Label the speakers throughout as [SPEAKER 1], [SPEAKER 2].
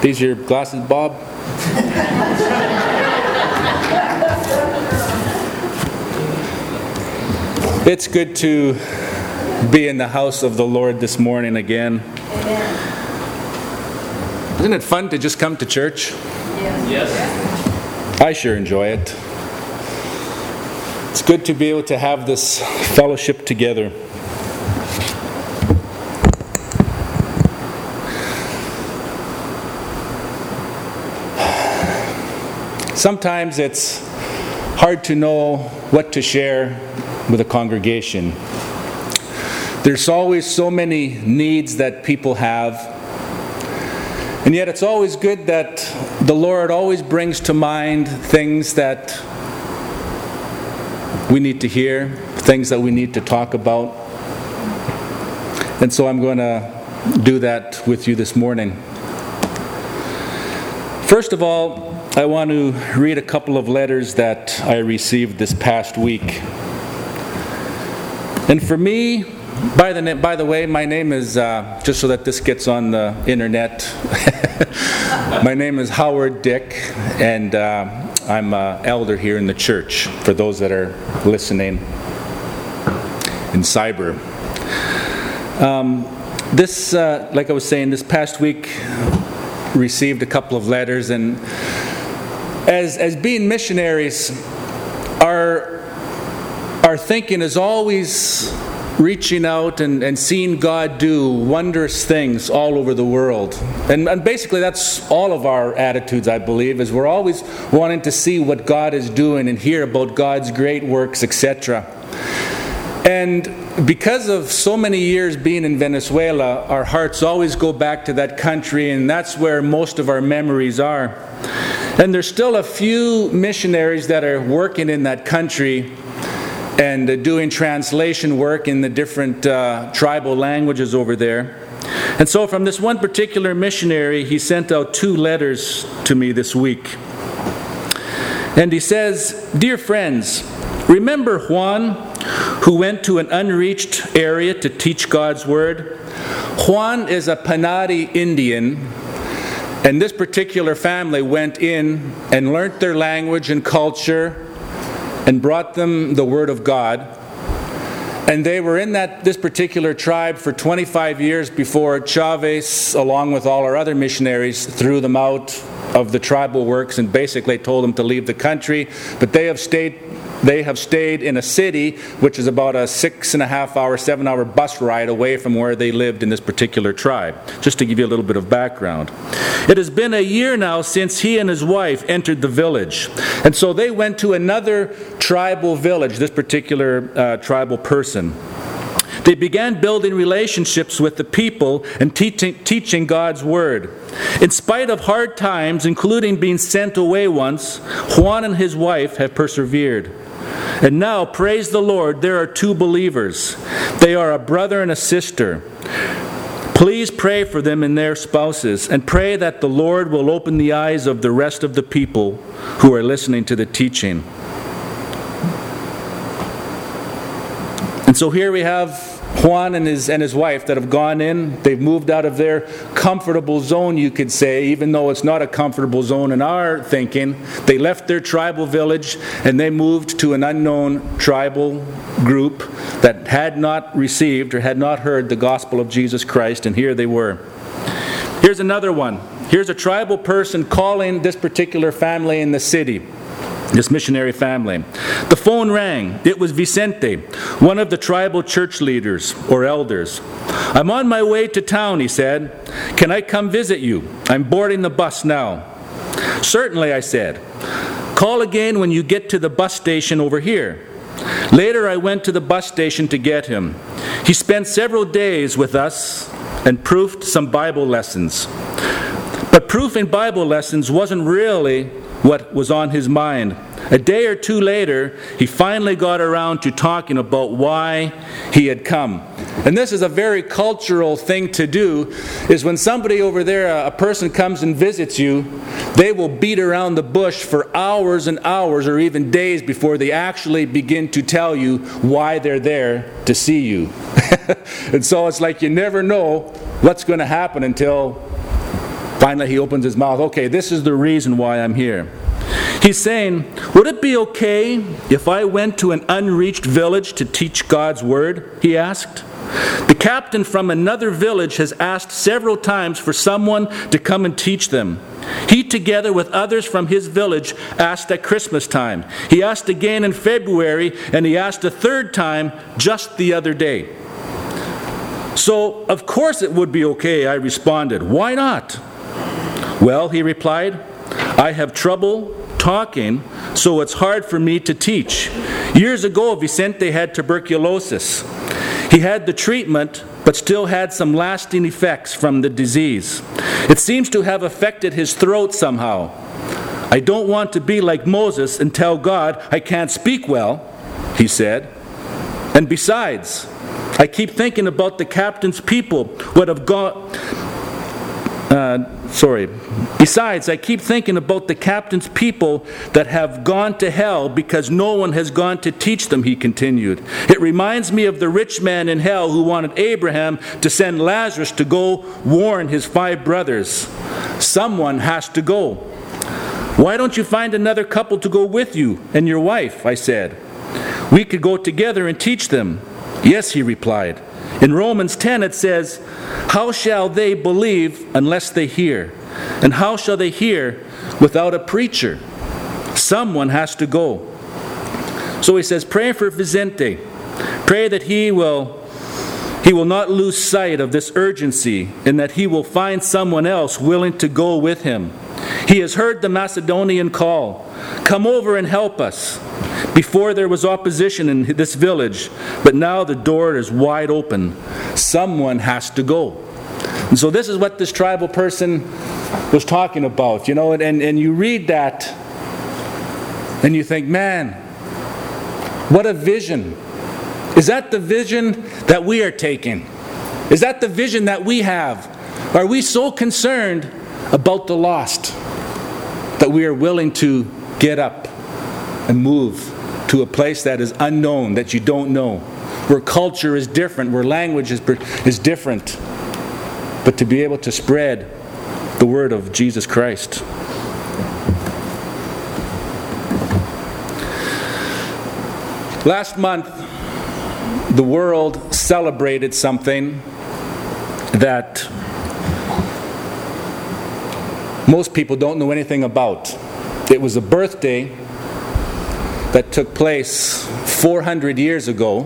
[SPEAKER 1] These are your glasses, Bob? It's good to be in the house of the Lord this morning again.
[SPEAKER 2] Amen.
[SPEAKER 1] Isn't it fun to just come to church?
[SPEAKER 2] Yes.
[SPEAKER 1] I sure enjoy it. It's good to be able to have this fellowship together. Sometimes it's hard to know what to share with a congregation. There's always so many needs that people have. And yet it's always good that the Lord always brings to mind things that we need to hear, things that we need to talk about. And so I'm going to do that with you this morning. First of all, I want to read a couple of letters that I received this past week. And for me, by the way, my name is, just so that this gets on the internet, my name is Howard Dick, and I'm an elder here in the church, for those that are listening in cyber. Like I was saying, this past week, received a couple of letters, and as being missionaries, our thinking is always reaching out and seeing God do wondrous things all over the world. And basically that's all of our attitudes, I believe, is we're always wanting to see what God is doing and hear about God's great works, etc. And because of so many years being in Venezuela, our hearts always go back to that country, and that's where most of our memories are. And there's still a few missionaries that are working in that country and doing translation work in the different tribal languages over there. And so from this one particular missionary, he sent out 2 letters to me this week. And he says, "Dear friends, remember Juan, who went to an unreached area to teach God's Word? Juan is a Panadi Indian, and this particular family went in and learnt their language and culture and brought them the Word of God. And they were in this particular tribe for 25 years before Chavez, along with all our other missionaries, threw them out of the tribal works and basically told them to leave the country. But they have stayed in a city which is about a 6.5-hour, 7-hour bus ride away from where they lived in this particular tribe. Just to give you a little bit of background. It has been a year now since he and his wife entered the village. And so they went to another tribal village, this particular tribal person. They began building relationships with the people and teaching God's Word. In spite of hard times, including being sent away once, Juan and his wife have persevered. And now, praise the Lord, there are 2 believers. They are a brother and a sister. Please pray for them and their spouses, and pray that the Lord will open the eyes of the rest of the people who are listening to the teaching." And so here we have Juan and his wife that have gone in. They've moved out of their comfortable zone, you could say, even though it's not a comfortable zone in our thinking. They left their tribal village and they moved to an unknown tribal group that had not received or had not heard the gospel of Jesus Christ, and here they were. Here's another one. Here's a tribal person calling this particular family in the city. This missionary family. The phone rang. It was Vicente, one of the tribal church leaders or elders. "I'm on my way to town," he said. "Can I come visit you? I'm boarding the bus now." "Certainly," I said. "Call again when you get to the bus station over here." Later I went to the bus station to get him. He spent several days with us and proofed some Bible lessons. But proofing Bible lessons wasn't really what was on his mind. A day or 2 later, he finally got around to talking about why he had come. And this is a very cultural thing to do, is when somebody over there, a person comes and visits you, they will beat around the bush for hours and hours or even days before they actually begin to tell you why they're there to see you. And so it's like you never know what's going to happen until Finally, he opens his mouth. Okay, this is the reason why I'm here. He's saying, would it be okay if I went to an unreached village to teach God's word? He asked. The captain from another village has asked several times for someone to come and teach them. He, together with others from his village, asked at Christmas time. He asked again in February, and he asked a third time just the other day. So, of course it would be okay, I responded. Why not? Well, he replied, I have trouble talking, so it's hard for me to teach. Years ago, Vicente had tuberculosis. He had the treatment, but still had some lasting effects from the disease. It seems to have affected his throat somehow. I don't want to be like Moses and tell God I can't speak well, he said. And besides, I keep thinking about the captain's people would have gone... Besides, I keep thinking about the captain's people that have gone to hell because no one has gone to teach them, he continued. It reminds me of the rich man in hell who wanted Abraham to send Lazarus to go warn his 5 brothers. Someone has to go. Why don't you find another couple to go with you and your wife, I said. We could go together and teach them. Yes, he replied. In Romans 10 it says, how shall they believe unless they hear? And how shall they hear without a preacher? Someone has to go. So he says, pray for Vicente. Pray that he will not lose sight of this urgency and that he will find someone else willing to go with him. He has heard the Macedonian call. Come over and help us. Before there was opposition in this village, but now the door is wide open. Someone has to go. And so this is what this tribal person was talking about, and you read that and you think, man, what a vision. Is that the vision that we are taking? Is that the vision that we have? Are we so concerned about the lost that we are willing to get up and move to a place that is unknown, that you don't know, where culture is different, where language is different, but to be able to spread the word of Jesus Christ? Last month, the world celebrated something that most people don't know anything about. It was a birthday that took place 400 years ago.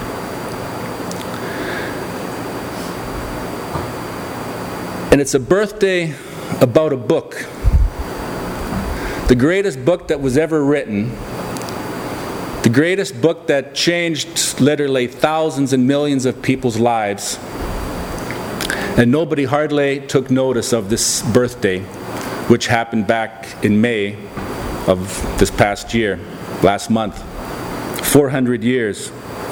[SPEAKER 1] And it's a birthday about a book. The greatest book that was ever written. The greatest book that changed literally thousands and millions of people's lives. And nobody hardly took notice of this birthday, which happened back in May of this past year. Last month, 400 years.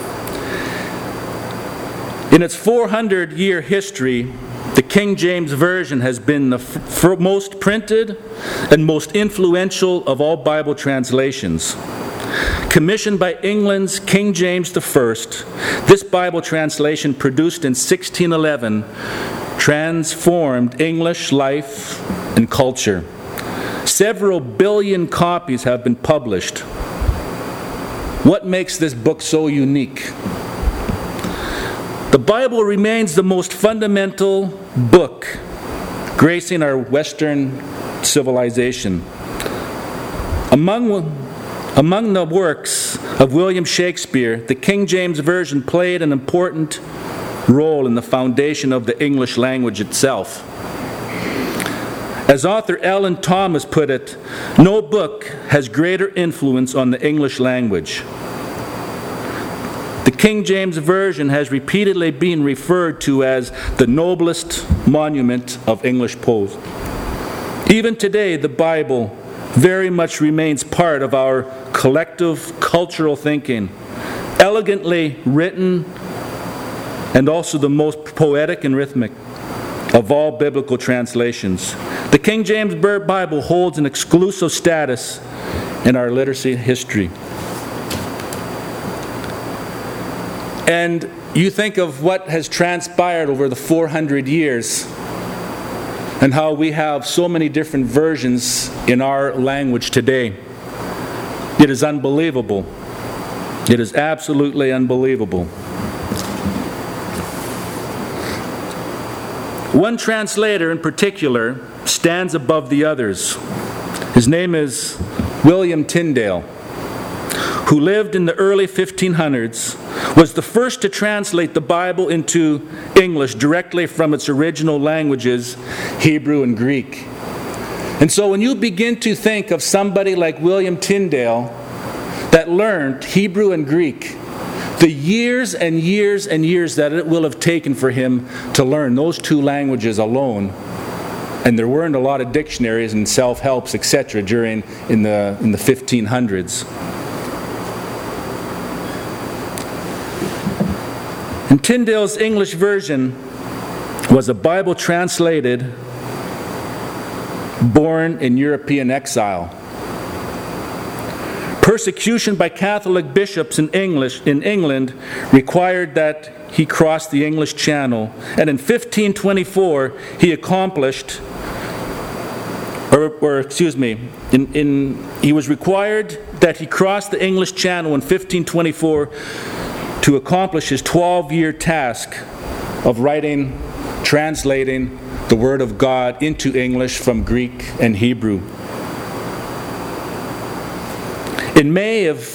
[SPEAKER 1] In its 400-year history, the King James Version has been the most printed and most influential of all Bible translations. Commissioned by England's King James I, this Bible translation, produced in 1611, transformed English life and culture. Several billion copies have been published. What makes this book so unique? The Bible remains the most fundamental book gracing our Western civilization. Among the works of William Shakespeare, the King James Version played an important role in the foundation of the English language itself. As author Ellen Thomas put it, no book has greater influence on the English language. The King James Version has repeatedly been referred to as the noblest monument of English prose. Even today, the Bible very much remains part of our collective cultural thinking, elegantly written and also the most poetic and rhythmic of all biblical translations. The King James Bible holds an exclusive status in our literacy history. And you think of what has transpired over the 400 years. and how we have so many different versions in our language today. It is unbelievable. It is absolutely unbelievable. One translator in particular stands above the others. His name is William Tyndale, who lived in the early 1500s, was the first to translate the Bible into English directly from its original languages, Hebrew and Greek. And so when you begin to think of somebody like William Tyndale that learned Hebrew and Greek, the years and years and years that it will have taken for him to learn those two languages alone, and there weren't a lot of dictionaries and self-helps, etc., in the 1500s. And Tyndale's English version was a Bible translated, born in European exile. Persecution by Catholic bishops in England required that he cross the English Channel, and in 1524 he accomplished, he was required that he cross the English Channel in 1524 to accomplish his 12-year task of translating the Word of God into English from Greek and Hebrew. In May of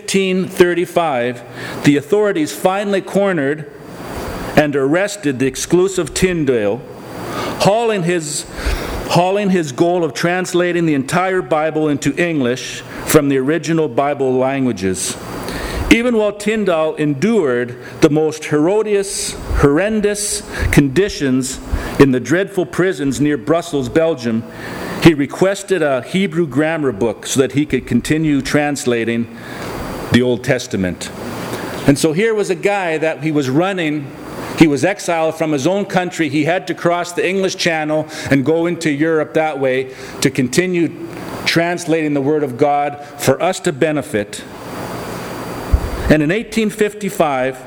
[SPEAKER 1] 1535, the authorities finally cornered and arrested the exclusive Tyndale, hauling his goal of translating the entire Bible into English from the original Bible languages. Even while Tyndale endured the most horrendous conditions in the dreadful prisons near Brussels, Belgium, he requested a Hebrew grammar book so that he could continue translating the Old Testament. And so here was a guy that he was exiled from his own country. He had to cross the English Channel and go into Europe that way to continue translating the Word of God for us to benefit. And in 1855,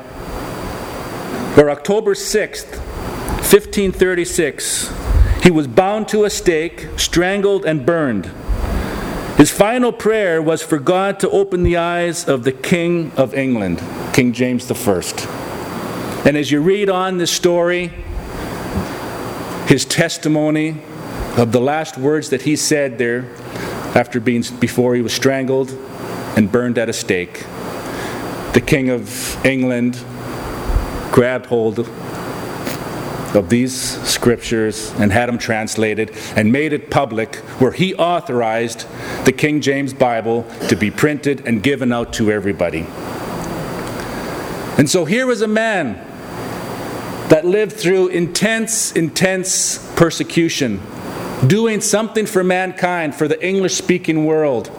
[SPEAKER 1] or October 6th, 1536, he was bound to a stake, strangled, and burned. His final prayer was for God to open the eyes of the King of England, King James I. And as you read on this story, his testimony of the last words that he said there before he was strangled and burned at a stake, the King of England grabbed hold of these scriptures and had them translated and made it public, where he authorized the King James Bible to be printed and given out to everybody. And so here was a man that lived through intense persecution, doing something for mankind, for the English-speaking world,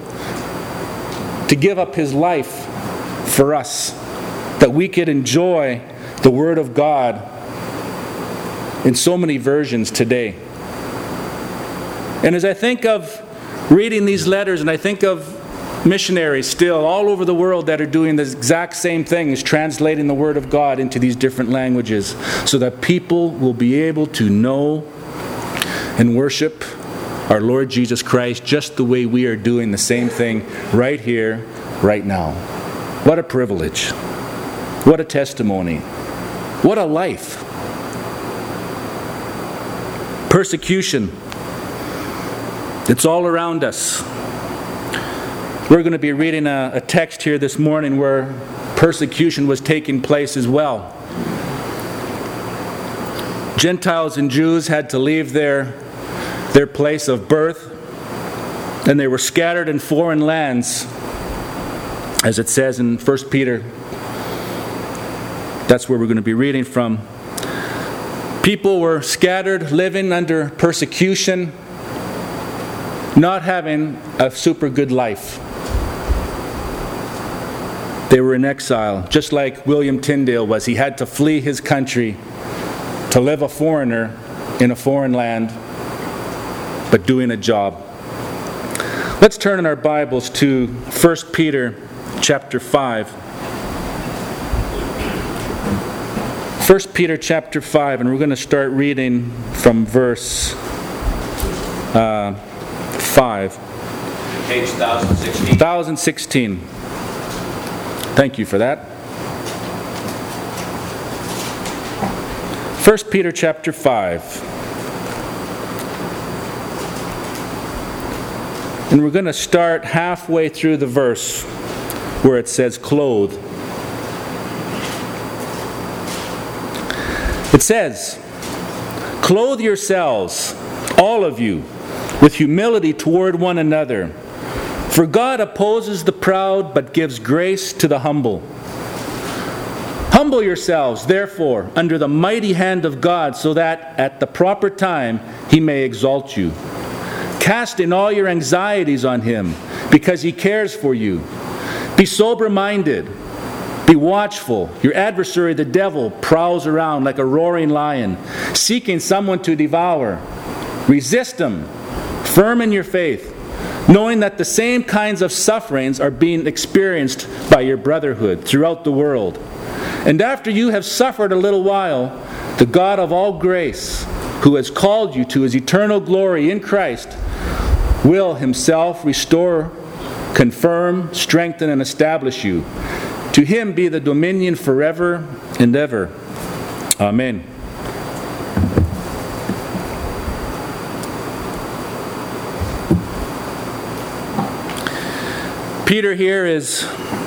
[SPEAKER 1] to give up his life for us, that we could enjoy the Word of God in so many versions today. And as I think of reading these letters, and I think of missionaries still all over the world that are doing the exact same things, translating the Word of God into these different languages, so that people will be able to know and worship our Lord Jesus Christ just the way we are doing the same thing right here, right now. What a privilege. What a testimony. What a life. Persecution. It's all around us. We're going to be reading a text here this morning where persecution was taking place as well. Gentiles and Jews had to leave their place of birth, and they were scattered in foreign lands, as it says in 1 Peter. That's where we're going to be reading from. People were scattered, living under persecution, not having a super good life. They were in exile, just like William Tyndale was. He had to flee his country to live a foreigner in a foreign land, but doing a job. Let's turn in our Bibles to 1 Peter chapter 5. 1 Peter chapter 5, and we're going to start reading from verse 5.
[SPEAKER 2] Page 1016.
[SPEAKER 1] 1016. Thank you for that. 1 Peter chapter 5. And we're going to start halfway through the verse where it says clothe. It says, "Clothe yourselves, all of you, with humility toward one another. For God opposes the proud, but gives grace to the humble. Humble yourselves, therefore, under the mighty hand of God, so that at the proper time He may exalt you. Casting all your anxieties on Him, because He cares for you. Be sober-minded. Be watchful. Your adversary, the devil, prowls around like a roaring lion, seeking someone to devour. Resist him, firm in your faith, knowing that the same kinds of sufferings are being experienced by your brotherhood throughout the world. And after you have suffered a little while, the God of all grace, who has called you to His eternal glory in Christ, will Himself restore, confirm, strengthen, and establish you. To Him be the dominion forever and ever. Amen." Peter here is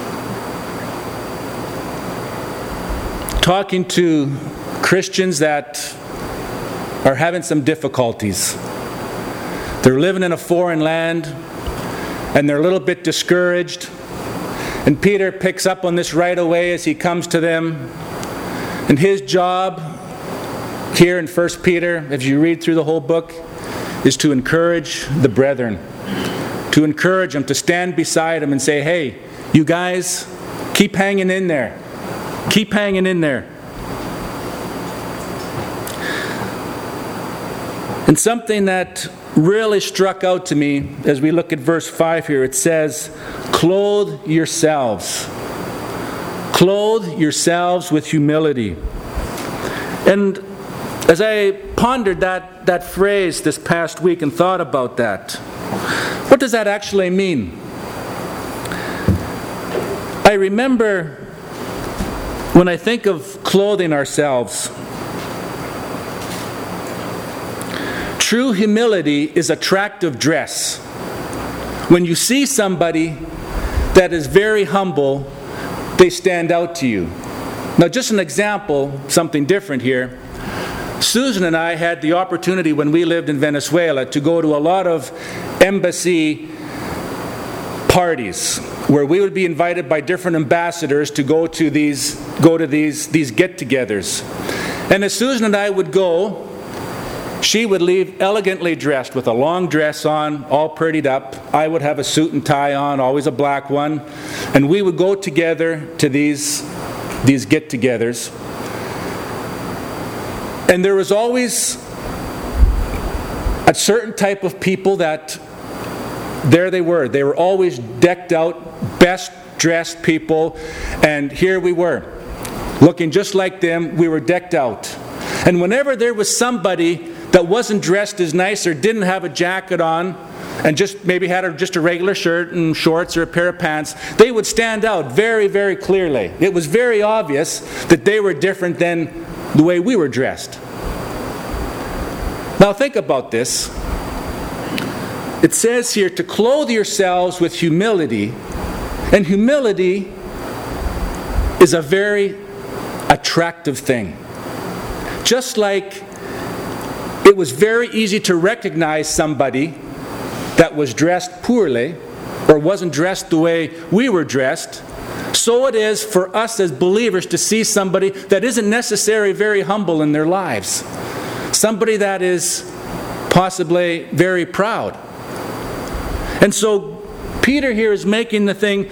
[SPEAKER 1] talking to Christians that are having some difficulties. They're living in a foreign land and they're a little bit discouraged. And Peter picks up on this right away as he comes to them. And his job here in 1 Peter, as you read through the whole book, is to encourage the brethren. To encourage them, to stand beside them and say, "Hey, you guys, keep hanging in there. Keep hanging in there." And something that really struck out to me as we look at verse 5 here, it says, "Clothe yourselves. Clothe yourselves with humility." And as I pondered that phrase this past week and thought about that, what does that actually mean? I remember when I think of clothing ourselves, true humility is attractive dress. When you see somebody that is very humble, they stand out to you. Now, just an example, something different here. Susan and I had the opportunity when we lived in Venezuela to go to a lot of embassy parties where we would be invited by different ambassadors to go to these get-togethers. And as Susan and I would go, she would leave elegantly dressed with a long dress on, all prettied up. I would have a suit and tie on, always a black one. And we would go together to these get-togethers. And there was always a certain type of people that, there they were. They were always decked out, best dressed people. And here we were, looking just like them. We were decked out. And whenever there was somebody that wasn't dressed as nice or didn't have a jacket on and just maybe had just a regular shirt and shorts or a pair of pants, they would stand out very, very clearly. It was very obvious that they were different than the way we were dressed. Now think about this. It says here to clothe yourselves with humility, and humility is a very attractive thing. Just like it was very easy to recognize somebody that was dressed poorly or wasn't dressed the way we were dressed, so it is for us as believers to see somebody that isn't necessarily very humble in their lives. Somebody that is possibly very proud. And so Peter here is making the thing,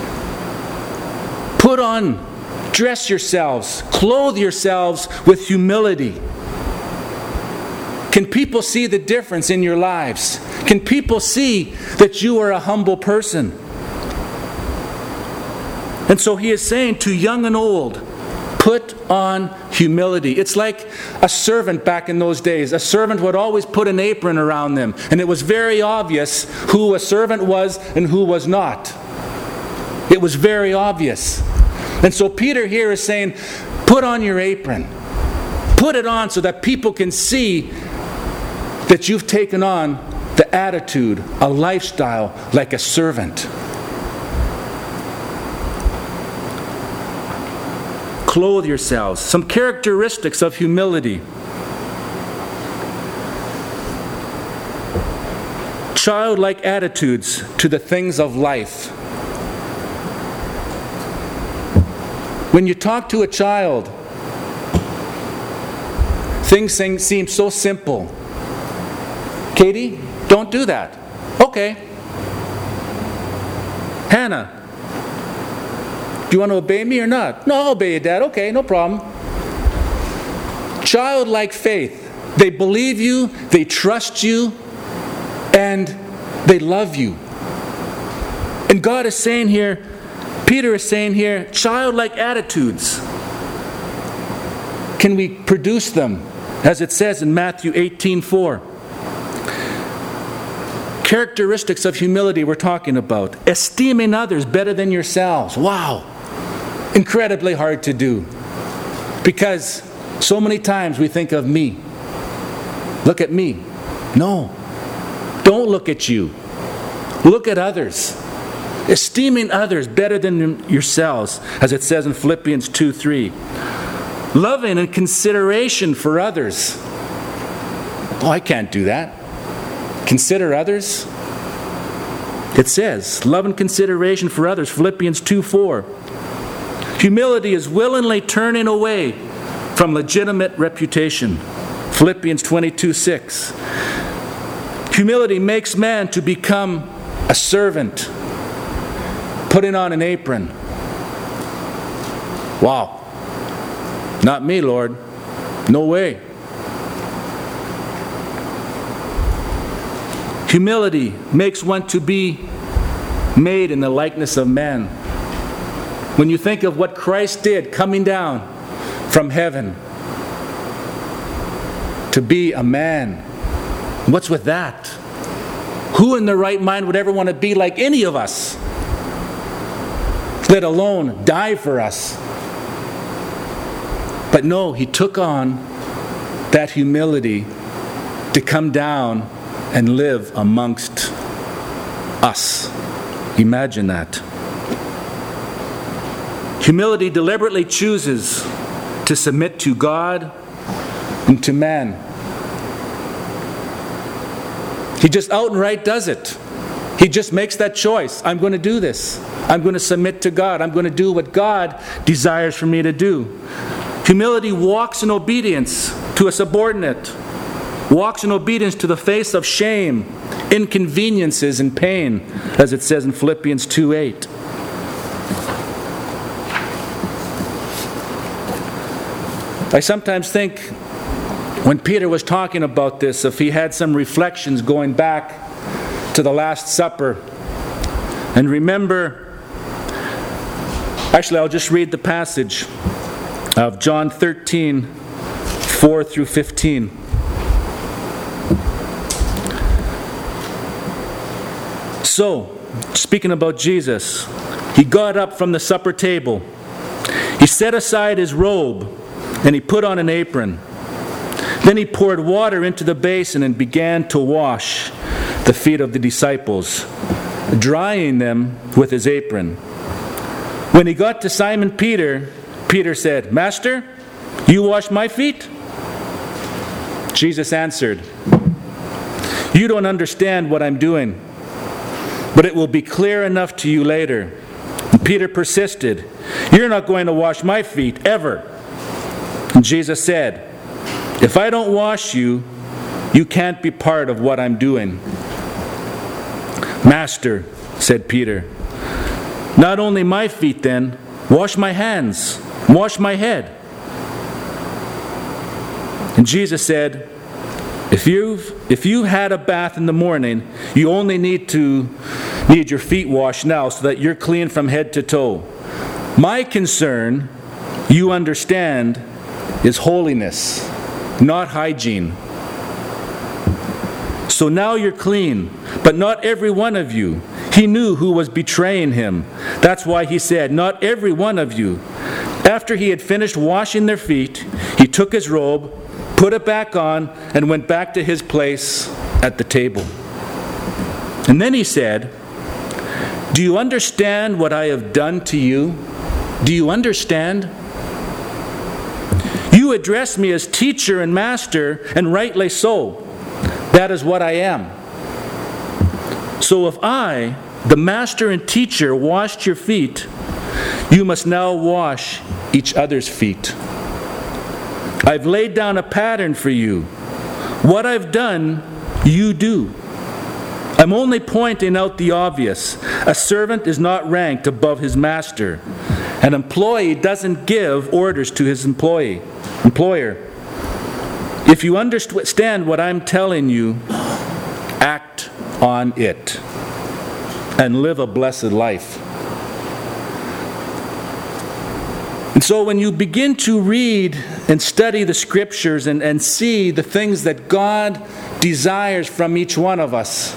[SPEAKER 1] put on, dress yourselves, clothe yourselves with humility. Can people see the difference in your lives? Can people see that you are a humble person? And so he is saying to young and old, Put on humility. It's like a servant back in those days. A servant would always put an apron around them, and it was very obvious who a servant was and who was not. It was very obvious. And so Peter here is saying, put on your apron. Put it on so that people can see that you've taken on the attitude, a lifestyle like a servant. Clothe yourselves. Some characteristics of humility. Childlike attitudes to the things of life. When you talk to a child, things seem so simple. Katie, don't do that. Okay. Hannah, do you want to obey me or not? No, I'll obey you, Dad. Okay, no problem. Childlike faith. They believe you, they trust you, and they love you. And God is saying here, Peter is saying here, childlike attitudes. Can we produce them? As it says in Matthew 18:4. Characteristics of humility we're talking about. Esteeming others better than yourselves. Wow. Incredibly hard to do. Because so many times we think of me. Look at me. No. Don't look at you. Look at others. Esteeming others better than yourselves, as it says in Philippians 2:3. Loving and consideration for others. Oh, I can't do that. Consider others. It says, love and consideration for others, Philippians 2:4. Humility is willingly turning away from legitimate reputation, Philippians 22:6. Humility makes man to become a servant, putting on an apron. Wow. Not me, Lord. No way. Humility makes one to be made in the likeness of man. When you think of what Christ did coming down from heaven to be a man, what's with that? Who in their right mind would ever want to be like any of us, let alone die for us? But no, he took on that humility to come down and live amongst us. Imagine that. Humility deliberately chooses to submit to God and to man. He just outright does it. He just makes that choice. I'm going to do this. I'm going to submit to God. I'm going to do what God desires for me to do. Humility walks in obedience to a subordinate. Walks in obedience to the face of shame, inconveniences, and pain, as it says in Philippians 2:8. I sometimes think when Peter was talking about this, if he had some reflections going back to the Last Supper, and remember, actually I'll just read the passage of John 13:4 through 15. So, speaking about Jesus, he got up from the supper table. He set aside his robe and he put on an apron. Then he poured water into the basin and began to wash the feet of the disciples, drying them with his apron. When he got to Simon Peter, Peter said, "Master, you wash my feet?" Jesus answered, "You don't understand what I'm doing, but it will be clear enough to you later." And Peter persisted, "You're not going to wash my feet, ever." And Jesus said, "If I don't wash you, you can't be part of what I'm doing." "Master," said Peter, "not only my feet then, wash my hands, wash my head." And Jesus said, If you've had a bath in the morning, you only need your feet washed now so that you're clean from head to toe. My concern you understand is holiness, not hygiene. So now you're clean, but not every one of you. He knew who was betraying him. That's why he said, not every one of you. After he had finished washing their feet, he took his robe, put it back on, and went back to his place at the table. And then he said, do you understand what I have done to you? Do you understand? You address me as teacher and master, and rightly so. That is what I am. So if I, the master and teacher, washed your feet, you must now wash each other's feet. I've laid down a pattern for you. What I've done, you do. I'm only pointing out the obvious. A servant is not ranked above his master. An employee doesn't give orders to his employer. If you understand what I'm telling you, act on it and live a blessed life. And so when you begin to read and study the Scriptures and see the things that God desires from each one of us,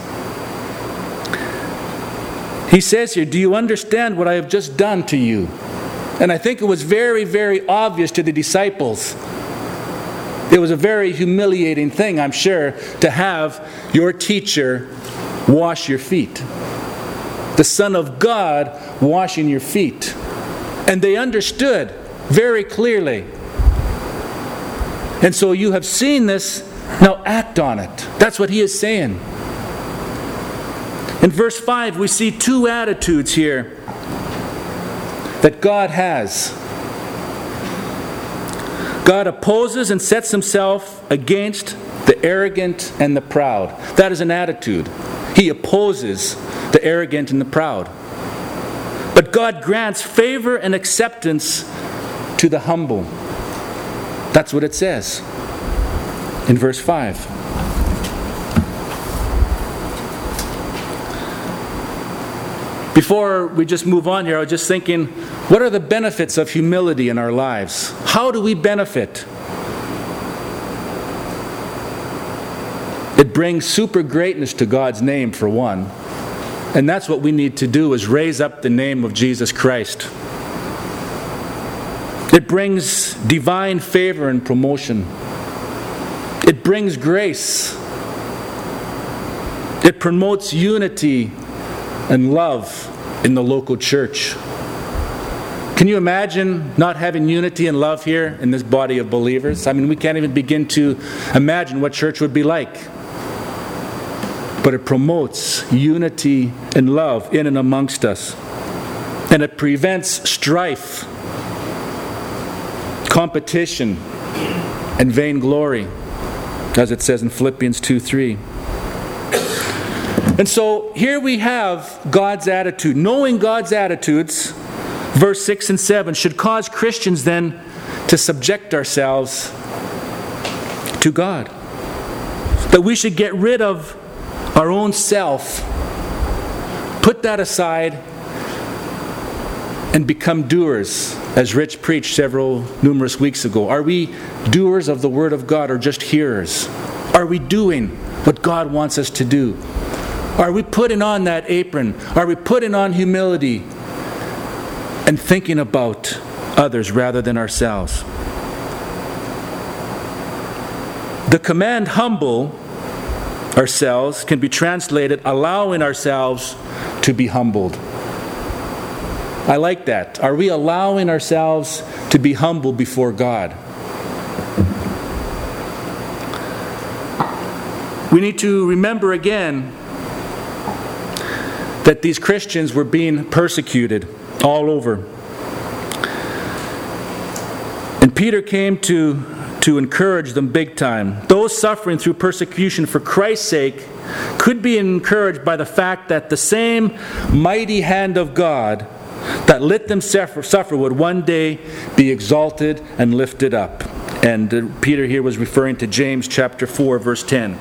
[SPEAKER 1] He says here, do you understand what I have just done to you? And I think it was very, very obvious to the disciples. It was a very humiliating thing, I'm sure, to have your teacher wash your feet. The Son of God washing your feet. And they understood very clearly. And so you have seen this, now act on it. That's what he is saying. In verse 5, we see two attitudes here that God has. God opposes and sets himself against the arrogant and the proud. That is an attitude. He opposes the arrogant and the proud. But God grants favor and acceptance to the humble. That's what it says in verse 5. Before we just move on here, I was just thinking, what are the benefits of humility in our lives? How do we benefit? It brings super greatness to God's name, for one. And that's what we need to do, is raise up the name of Jesus Christ. It brings divine favor and promotion. It brings grace. It promotes unity and love in the local church. Can you imagine not having unity and love here in this body of believers? I mean, we can't even begin to imagine what church would be like. But it promotes unity and love in and amongst us. And it prevents strife, competition, and vainglory, as it says in Philippians 2:3. And so here we have God's attitude. Knowing God's attitudes, verse 6 and 7, should cause Christians then to subject ourselves to God. That we should get rid of our own self, put that aside, and become doers, as Rich preached numerous weeks ago. Are we doers of the Word of God or just hearers? Are we doing what God wants us to do? Are we putting on that apron? Are we putting on humility and thinking about others rather than ourselves? The command humble ourselves can be translated allowing ourselves to be humbled. I like that. Are we allowing ourselves to be humble before God? We need to remember again that these Christians were being persecuted all over. And Peter came to encourage them big time. Those suffering through persecution for Christ's sake could be encouraged by the fact that the same mighty hand of God that let them suffer would one day be exalted and lifted up. And Peter here was referring to James chapter 4, verse 10.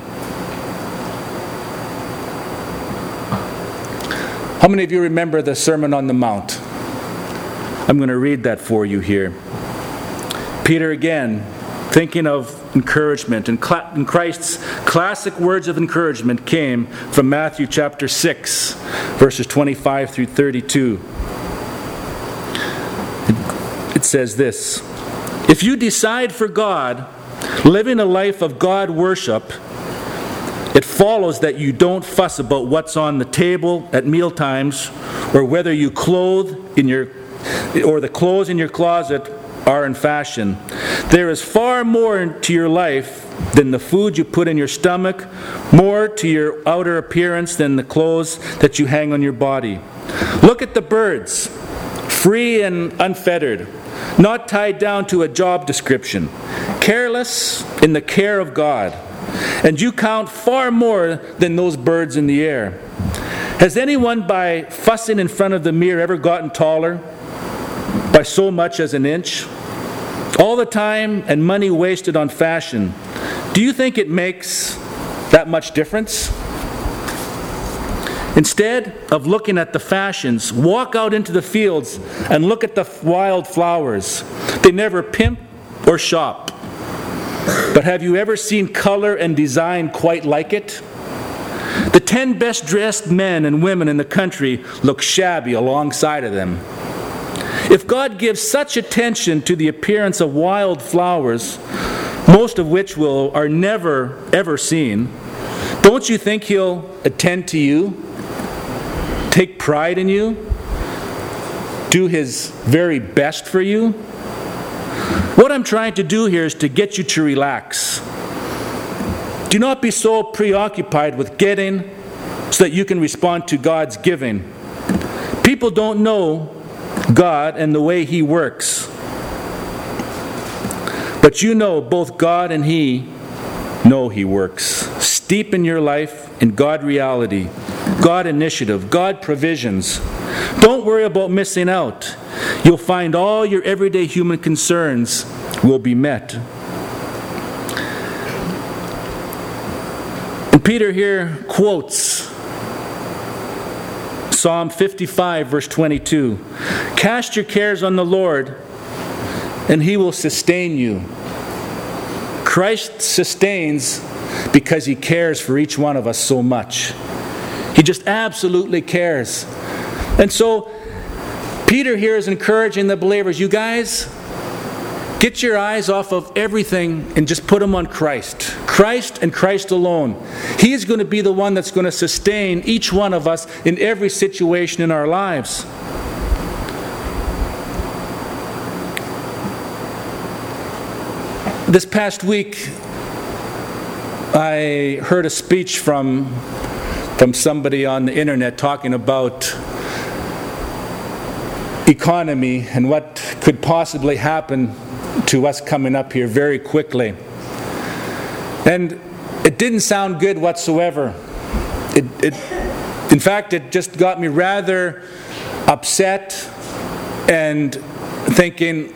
[SPEAKER 1] How many of you remember the Sermon on the Mount? I'm going to read that for you here. Peter again, thinking of encouragement, and Christ's classic words of encouragement came from Matthew chapter 6, verses 25 through 32. It says this: "If you decide for God, living a life of God worship, it follows that you don't fuss about what's on the table at mealtimes, or whether the clothes in your closet are in fashion. There is far more to your life than the food you put in your stomach, more to your outer appearance than the clothes that you hang on your body. Look at the birds, free and unfettered, not tied down to a job description, careless in the care of God. And you count far more than those birds in the air. Has anyone by fussing in front of the mirror ever gotten taller by so much as an inch? All the time and money wasted on fashion. Do you think it makes that much difference? Instead of looking at the fashions, walk out into the fields and look at the wild flowers. They never pimp or shop. But have you ever seen color and design quite like it? The 10 best dressed men and women in the country look shabby alongside of them. If God gives such attention to the appearance of wild flowers, most of which are never ever seen, don't you think He'll attend to you, take pride in you, do His very best for you? What I'm trying to do here is to get you to relax. Do not be so preoccupied with getting so that you can respond to God's giving. People don't know God and the way He works. But you know both God and He know He works. Steep in your life in God reality, God initiative, God provisions. Don't worry about missing out. You'll find all your everyday human concerns will be met. And Peter here quotes Psalm 55, verse 22. Cast your cares on the Lord, and He will sustain you. Christ sustains because He cares for each one of us so much. He just absolutely cares. And so, Peter here is encouraging the believers, you guys, get your eyes off of everything and just put them on Christ. Christ and Christ alone. He is going to be the one that's going to sustain each one of us in every situation in our lives. This past week, I heard a speech from somebody on the internet talking about economy and what could possibly happen to us coming up here very quickly. And it didn't sound good whatsoever. In fact, it just got me rather upset and thinking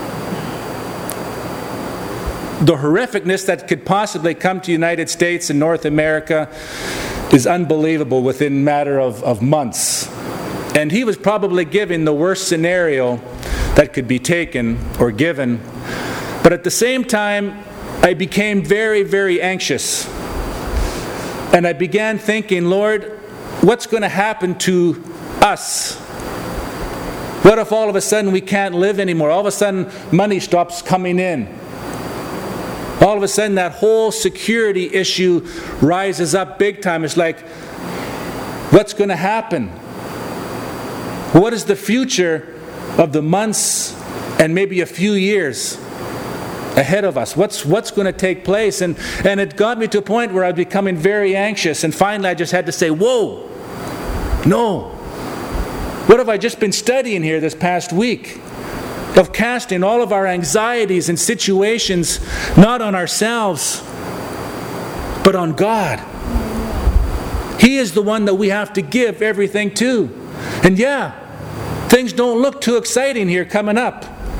[SPEAKER 1] the horrificness that could possibly come to the United States and North America is unbelievable within a matter of months. And he was probably given the worst scenario that could be taken or given. But at the same time, I became very, very anxious. And I began thinking, Lord, what's going to happen to us? What if all of a sudden we can't live anymore? All of a sudden money stops coming in. All of a sudden that whole security issue rises up big time. It's like, what's going to happen? What is the future of the months and maybe a few years ahead of us? What's going to take place? And it got me to a point where I was becoming very anxious. And finally I just had to say, whoa, no. What have I just been studying here this past week? Of casting all of our anxieties and situations not on ourselves, but on God. He is the one that we have to give everything to. And yeah, things don't look too exciting here coming up.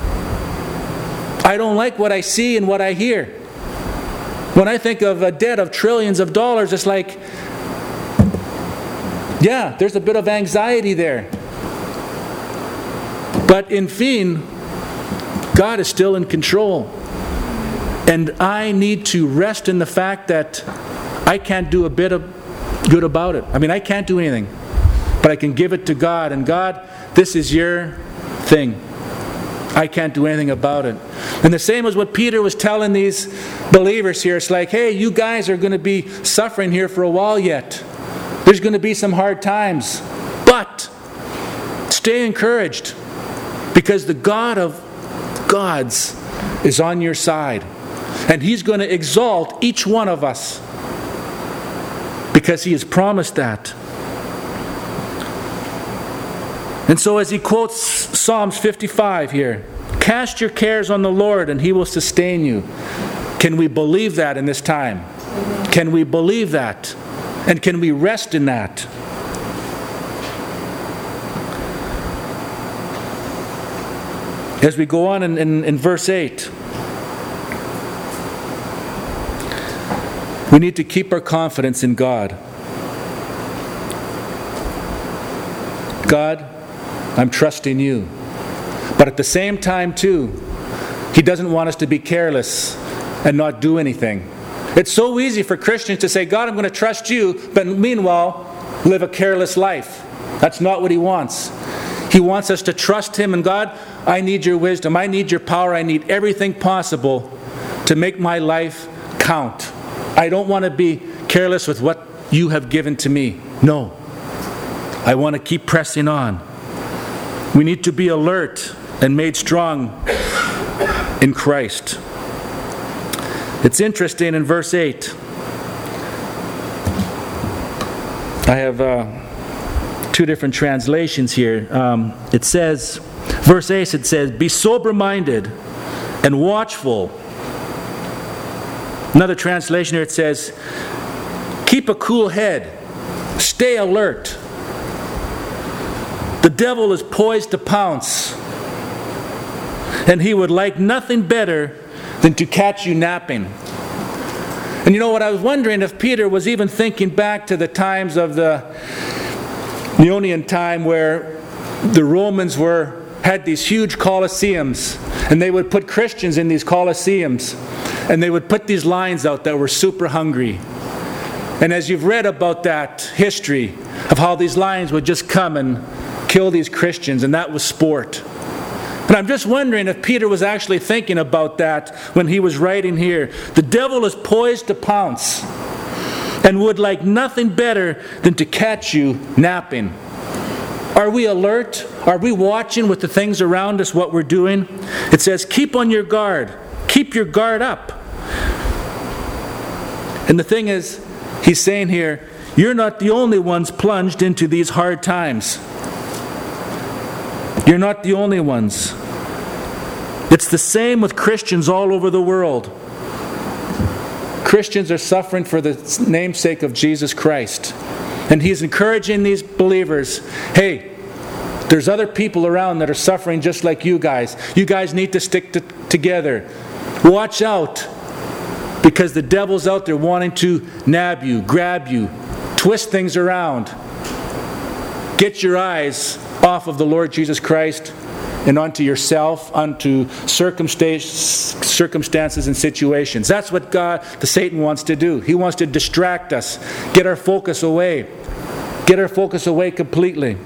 [SPEAKER 1] I don't like what I see and what I hear. When I think of a debt of trillions of dollars, it's like, yeah, there's a bit of anxiety there. But in fine, God is still in control. And I need to rest in the fact that I can't do a bit of good about it. I mean, I can't do anything. But I can give it to God. And God, this is your thing. I can't do anything about it. And the same as what Peter was telling these believers here. It's like, hey, you guys are going to be suffering here for a while yet. There's going to be some hard times. But stay encouraged, because the God of gods is on your side. And He's going to exalt each one of us, because He has promised that. And so as he quotes Psalms 55 here, cast your cares on the Lord and He will sustain you. Can we believe that in this time? Can we believe that? And can we rest in that? As we go on in verse 8, we need to keep our confidence in God. God, I'm trusting you. But at the same time, too, He doesn't want us to be careless and not do anything. It's so easy for Christians to say, God, I'm going to trust you, but meanwhile, live a careless life. That's not what He wants. He wants us to trust Him. And God, I need your wisdom. I need your power. I need everything possible to make my life count. I don't want to be careless with what you have given to me. No. I want to keep pressing on. We need to be alert and made strong in Christ. It's interesting in verse 8. I have two different translations here. It says, verse 8, it says, be sober-minded and watchful. Another translation here, it says, keep a cool head. Stay alert. The devil is poised to pounce, and he would like nothing better than to catch you napping. And you know what, I was wondering if Peter was even thinking back to the times of the Neonian time, where the Romans had these huge Colosseums, and they would put Christians in these Colosseums, and they would put these lions out that were super hungry. And as you've read about that history of how these lions would just come and kill these Christians, and that was sport. But I'm just wondering if Peter was actually thinking about that when he was writing here. The devil is poised to pounce and would like nothing better than to catch you napping. Are we alert? Are we watching with the things around us, what we're doing? It says, keep on your guard. Keep your guard up. And the thing is, he's saying here, you're not the only ones plunged into these hard times. You're not the only ones. It's the same with Christians all over the world. Christians are suffering for the namesake of Jesus Christ. And he's encouraging these believers, hey, there's other people around that are suffering just like you guys. You guys need to stick together. Watch out, because the devil's out there wanting to nab you, grab you, twist things around. Get your eyes off of the Lord Jesus Christ and onto yourself, onto circumstances and situations. That's what Satan wants to do. He wants to distract us, get our focus away. Get our focus away completely.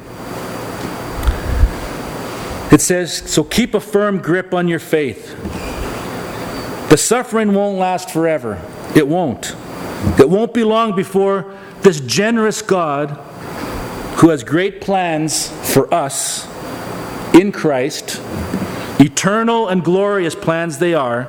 [SPEAKER 1] It says, so keep a firm grip on your faith. The suffering won't last forever. It won't. It won't be long before this generous God, who has great plans for us in Christ, eternal and glorious plans they are,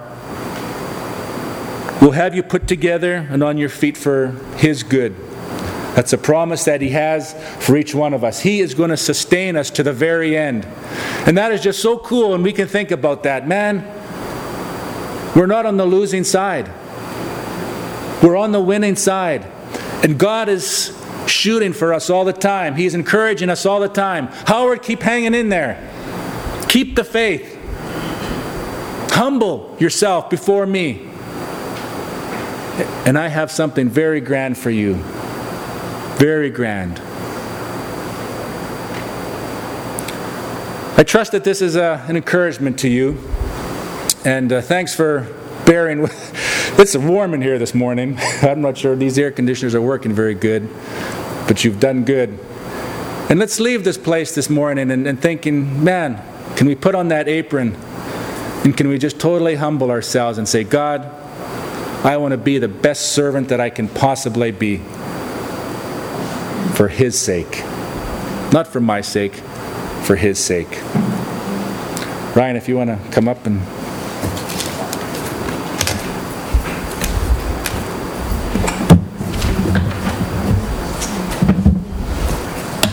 [SPEAKER 1] will have you put together and on your feet for His good. That's a promise that He has for each one of us. He is going to sustain us to the very end. And that is just so cool, and we can think about that. Man, we're not on the losing side. We're on the winning side. And God is shooting for us all the time. He's encouraging us all the time. Howard, keep hanging in there. Keep the faith. Humble yourself before me. And I have something very grand for you. Very grand. I trust that this is an encouragement to you. And thanks for bearing with. It's warm in here this morning. I'm not sure these air conditioners are working very good, but you've done good. And let's leave this place this morning and thinking, man, can we put on that apron and can we just totally humble ourselves and say, God, I want to be the best servant that I can possibly be for His sake. Not for my sake, for His sake. Ryan, if you want to come up and